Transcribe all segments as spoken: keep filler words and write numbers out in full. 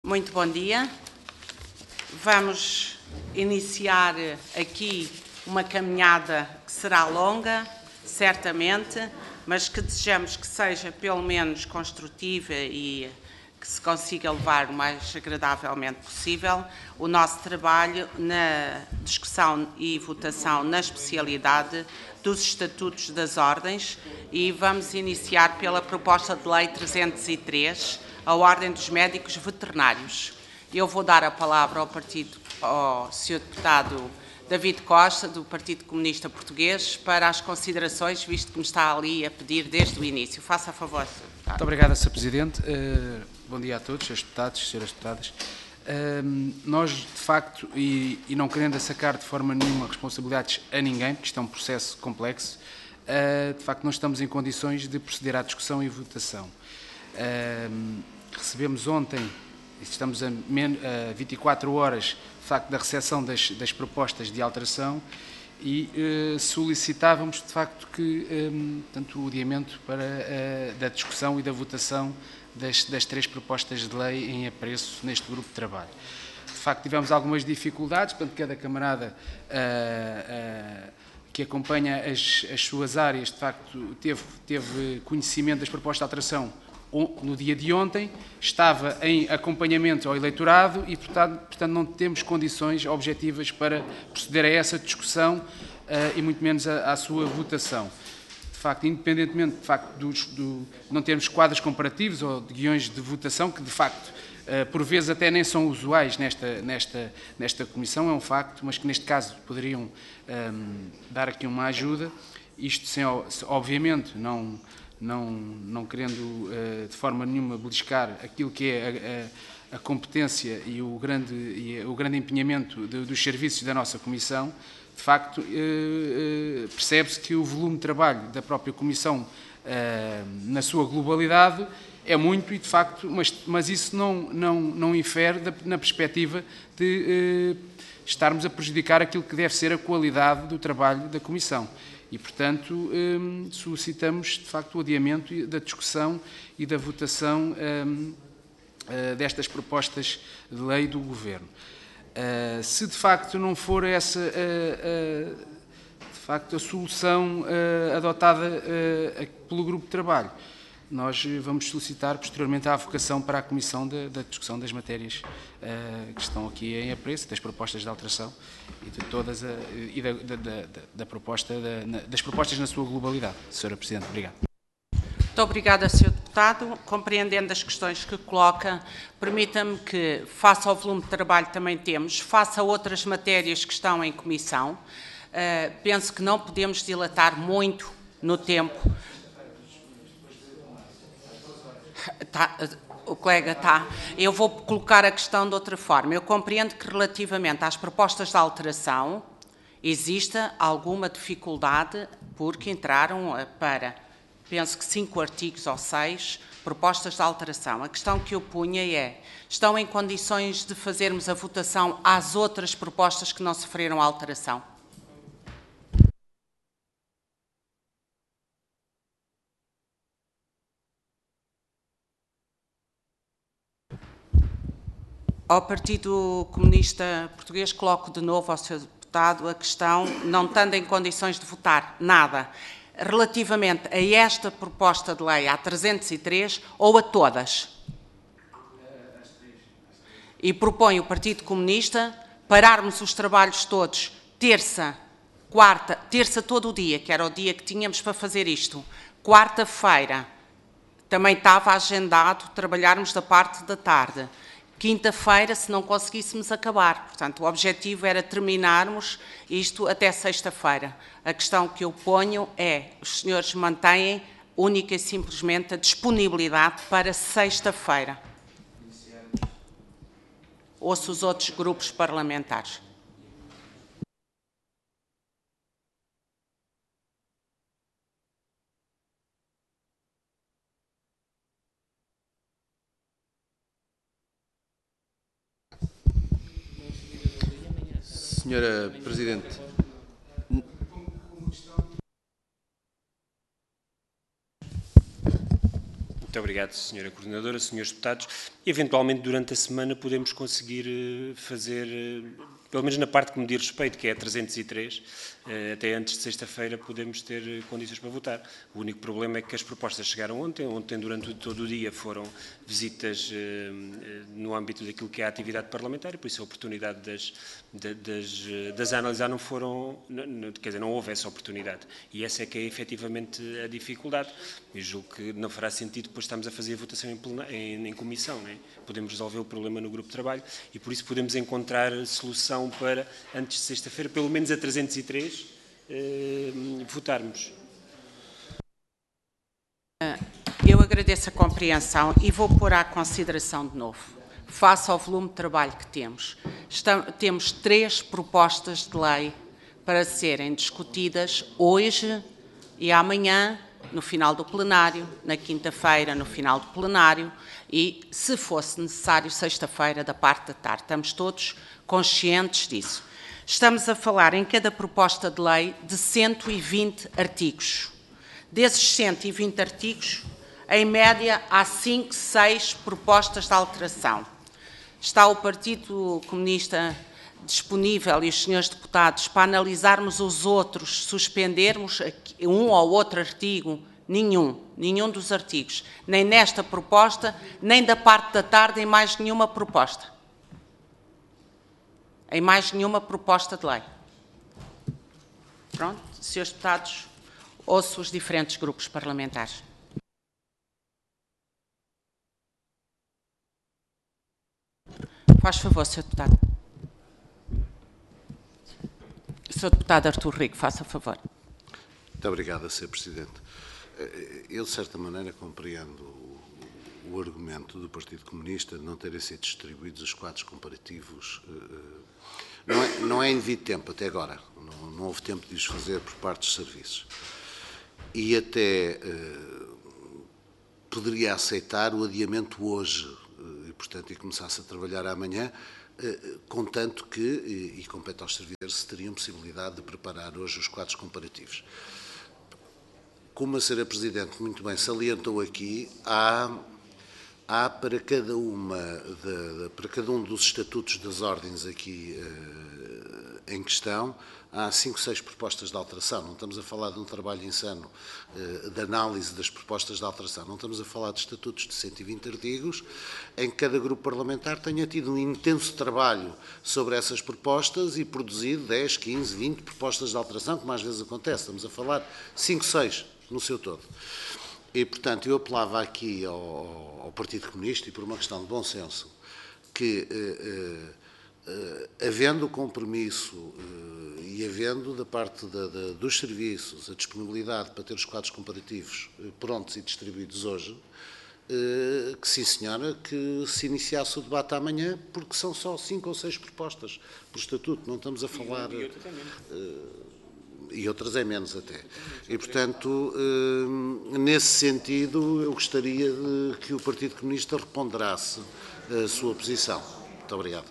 Muito bom dia. Vamos iniciar aqui uma caminhada que será longa, certamente, mas que desejamos que seja pelo menos construtiva e que se consiga levar o mais agradavelmente possível o nosso trabalho na discussão e votação na especialidade dos Estatutos das Ordens, e vamos iniciar pela proposta de lei trezentos e três, a Ordem dos Médicos Veterinários. Eu vou dar a palavra ao partido, ao senhor Deputado David Costa, do Partido Comunista Português, para as considerações, visto que me está ali a pedir desde o início. Faça a favor, senhor Deputado. Muito obrigado, senhor Presidente. Uh, bom dia a todos, senhores deputados, senhoras deputadas. Uh, nós, de facto, e, e não querendo sacar de forma nenhuma responsabilidades a ninguém, porque isto é um processo complexo, uh, de facto não estamos em condições de proceder à discussão e votação. Uh, recebemos ontem, estamos a, a vinte e quatro horas, de facto, da recepção das, das propostas de alteração e uh, solicitávamos, de facto, que um, tanto o adiamento para, uh, da discussão e da votação das, das três propostas de lei em apreço neste grupo de trabalho. De facto, tivemos algumas dificuldades, portanto, cada camarada uh, uh, que acompanha as, as suas áreas, de facto, teve, teve conhecimento das propostas de alteração no dia de ontem, estava em acompanhamento ao eleitorado e, portanto, portanto não temos condições objetivas para proceder a essa discussão uh, e muito menos à sua votação. De facto, independentemente de facto, dos, do, não termos quadros comparativos ou de guiões de votação, que de facto, uh, por vezes até nem são usuais nesta, nesta, nesta comissão, é um facto, mas que neste caso poderiam um, dar aqui uma ajuda, isto sem, obviamente, não... Não, não querendo uh, de forma nenhuma beliscar aquilo que é a, a, a competência e o grande, e o grande empenhamento de, dos serviços da nossa Comissão, de facto uh, uh, percebe-se que o volume de trabalho da própria Comissão uh, na sua globalidade é muito e de facto, mas, mas isso não, não, não infere da, na perspectiva de uh, estarmos a prejudicar aquilo que deve ser a qualidade do trabalho da Comissão. E, portanto, um, solicitamos, de facto, o adiamento da discussão e da votação um, uh, destas propostas de lei do Governo. Uh, se, de facto, não for essa, uh, uh, de facto, a solução uh, adotada uh, pelo grupo de trabalho, nós vamos solicitar, posteriormente, a avocação para a Comissão da, da discussão das matérias uh, que estão aqui em apreço, das propostas de alteração e de todas a, e da, da, da, da proposta, da, na, das propostas na sua globalidade. senhora Presidente, obrigado. Muito obrigada, senhor Deputado. Compreendendo as questões que coloca, permita-me que, face ao volume de trabalho que também temos, face a outras matérias que estão em comissão, uh, penso que não podemos dilatar muito no tempo. Tá, o colega está. Eu vou colocar a questão de outra forma. Eu compreendo que, relativamente às propostas de alteração, exista alguma dificuldade, porque entraram para, penso que cinco artigos ou seis, propostas de alteração. A questão que eu punha é, estão em condições de fazermos a votação às outras propostas que não sofreram alteração? Ao Partido Comunista Português, coloco de novo ao senhor Deputado a questão, não estando em condições de votar nada, relativamente a esta proposta de lei, à trezentos e três, ou a todas? E propõe o Partido Comunista pararmos os trabalhos todos, terça, quarta, terça todo o dia, que era o dia que tínhamos para fazer isto, quarta-feira, também estava agendado trabalharmos da parte da tarde, quinta-feira, se não conseguíssemos acabar. Portanto, o objetivo era terminarmos isto até sexta-feira. A questão que eu ponho é, os senhores mantêm única e simplesmente a disponibilidade para sexta-feira. Ouço os outros grupos parlamentares. Senhora Presidente, Muito obrigado, senhora Coordenadora, senhores deputados. E, eventualmente, durante a semana podemos conseguir fazer, pelo menos na parte que me diz respeito, que é a trezentos e três, até antes de sexta-feira podemos ter condições para votar. O único problema é que as propostas chegaram ontem. Ontem, durante todo o dia, foram visitas no âmbito daquilo que é a atividade parlamentar, e por isso a oportunidade das, das, das analisar não foram, quer dizer, não houve essa oportunidade. E essa é que é efetivamente a dificuldade. Eu julgo que não fará sentido depois estamos a fazer a votação em, plena, em, em comissão, não é? Podemos resolver o problema no grupo de trabalho e por isso podemos encontrar solução para, antes de sexta-feira, pelo menos a trezentos e três, eh, votarmos. Eu agradeço a compreensão e vou pôr à consideração de novo. Face ao volume de trabalho que temos, estamos, temos três propostas de lei para serem discutidas hoje e amanhã, no final do plenário, na quinta-feira, no final do plenário e, se fosse necessário, sexta-feira, da parte da tarde. Estamos todos conscientes disso. Estamos a falar em cada proposta de lei de cento e vinte artigos. Desses cento e vinte artigos, em média, há cinco, seis propostas de alteração. Está o Partido Comunista disponível e os senhores deputados para analisarmos os outros, suspendermos um ou outro artigo? Nenhum, nenhum dos artigos, nem nesta proposta, nem da parte da tarde, em mais nenhuma proposta. Em mais nenhuma proposta de lei. Pronto, senhores deputados, ouço os diferentes grupos parlamentares. Faz favor, senhor deputado. senhor Deputado Artur Rico, faça favor. Muito obrigado, senhor Presidente. Eu, de certa maneira, compreendo o, o argumento do Partido Comunista de não terem sido distribuídos os quadros comparativos. Não é, não é em devido tempo, até agora. Não, não houve tempo de os fazer por parte dos serviços. E até eh, poderia aceitar o adiamento hoje, e, portanto, e começasse a trabalhar amanhã, eh, contanto que, e, e compete aos servidores, teriam possibilidade de preparar hoje os quadros comparativos. Como a senhora Presidente muito bem salientou aqui, há, há para, cada uma de, de, para cada um dos estatutos das ordens aqui uh, em questão, há cinco, seis propostas de alteração. Não estamos a falar de um trabalho insano uh, de análise das propostas de alteração. Não estamos a falar de estatutos de cento e vinte artigos, em que cada grupo parlamentar tenha tido um intenso trabalho sobre essas propostas e produzido dez, quinze, vinte propostas de alteração, como às vezes acontece. Estamos a falar de cinco, seis no seu todo. E, portanto, eu apelava aqui ao, ao Partido Comunista, e por uma questão de bom senso, que, eh, eh, havendo o compromisso eh, e havendo da parte da, da, dos serviços a disponibilidade para ter os quadros comparativos eh, prontos e distribuídos hoje, eh, que sim, senhora, que se iniciasse o debate amanhã, porque são só cinco ou seis propostas por estatuto, não estamos a falar... E, e e outras é menos até. E, portanto, nesse sentido, eu gostaria de que o Partido Comunista reponderasse a sua posição. Muito obrigado.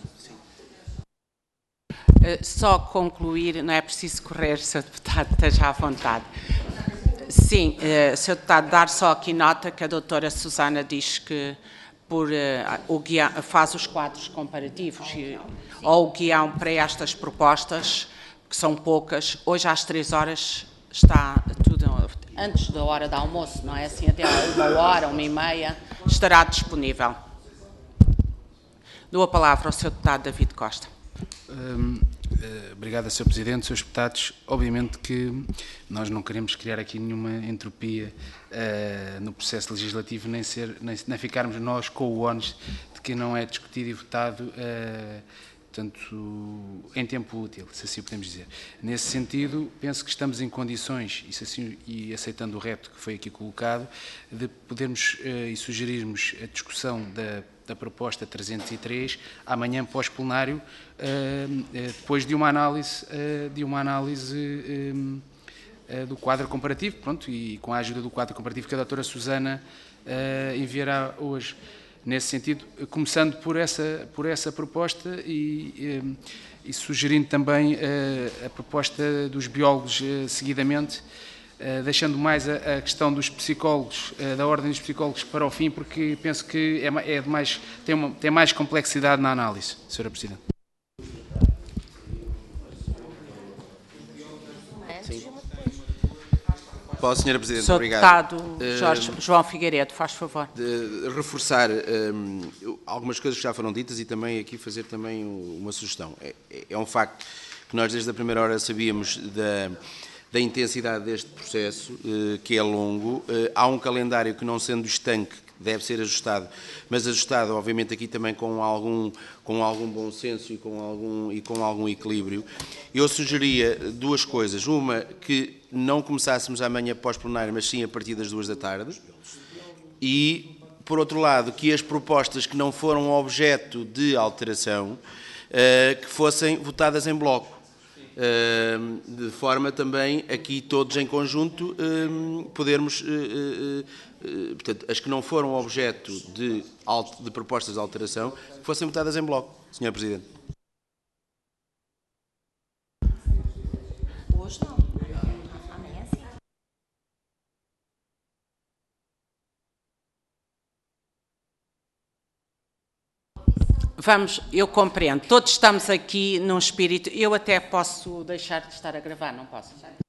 Só concluir, não é preciso correr, senhor Deputado, esteja à vontade. Sim, senhor Deputado, dar só aqui nota que a doutora Susana diz que por, o guião, faz os quadros comparativos e, ou o guião para estas propostas, que são poucas. Hoje às três horas está tudo, antes da hora do almoço, não é assim, até uma hora, uma e meia, estará disponível. Dou a palavra ao senhor Deputado David Costa. Hum, obrigado, senhor Presidente, senhores deputados. Obviamente que nós não queremos criar aqui nenhuma entropia uh, no processo legislativo, nem, ser, nem, nem ficarmos nós com o ónus de que não é discutido e votado uh, portanto, em tempo útil, se assim podemos dizer. Nesse sentido, penso que estamos em condições, e, se assim, e aceitando o reto que foi aqui colocado, de podermos uh, e sugerirmos a discussão da, da proposta trezentos e três amanhã pós-plenário, uh, uh, depois de uma análise, uh, de uma análise uh, uh, do quadro comparativo, pronto, e com a ajuda do quadro comparativo que a doutora Susana uh, enviará hoje. Nesse sentido, começando por essa, por essa proposta e, e, e sugerindo também uh, a proposta dos biólogos uh, seguidamente, uh, deixando mais a, a questão dos psicólogos, uh, da ordem dos psicólogos para o fim, porque penso que é, é de mais, tem, uma, tem mais complexidade na análise, senhora Presidente. Posso, senhora Presidente? Senhor Obrigado. Deputado Jorge uh, João Figueiredo, faz favor. De reforçar um, algumas coisas que já foram ditas e também aqui fazer também uma sugestão. É, é um facto que nós desde a primeira hora sabíamos da, da intensidade deste processo, uh, que é longo. Uh, há um calendário que, não sendo estanque, deve ser ajustado, mas ajustado, obviamente, aqui também com algum, com algum bom senso e com algum, e com algum equilíbrio. Eu sugeria duas coisas. Uma, que não começássemos amanhã pós-plenário, mas sim a partir das duas da tarde. E, por outro lado, que as propostas que não foram objeto de alteração, uh, que fossem votadas em bloco. Uh, de forma também, aqui todos em conjunto, uh, podermos, uh, uh, uh, portanto, as que não foram objeto de, de propostas de alteração, que fossem votadas em bloco, senhor Presidente. Hoje não. Amanhã sim. Vamos, eu compreendo. Todos estamos aqui num espírito. Eu até posso deixar de estar a gravar, não posso?